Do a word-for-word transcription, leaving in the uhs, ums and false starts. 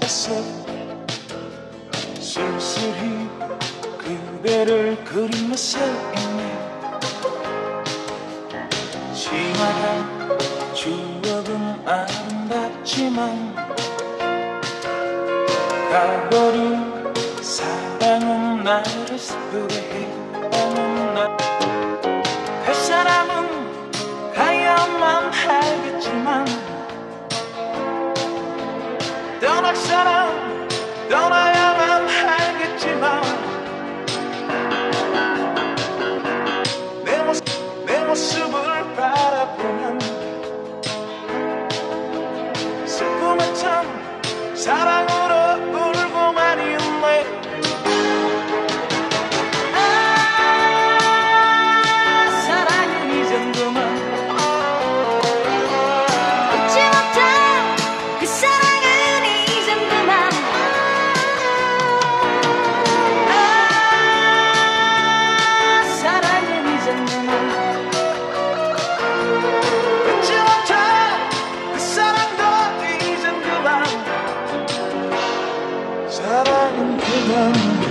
바라봤어. 쓸쓸히 그대를 그리며 서 있네. 지나간 추억은 아름답지만 가버린 사랑은 나를 슬프게 했다는 나. 갈 사람은 가야만 하겠지만 떠날 사람 떠나야만 하겠지만 내 모습, 내 모습을 바라보면 슬픔에 찬 사랑으로 울고만 있네. 사랑은 그만.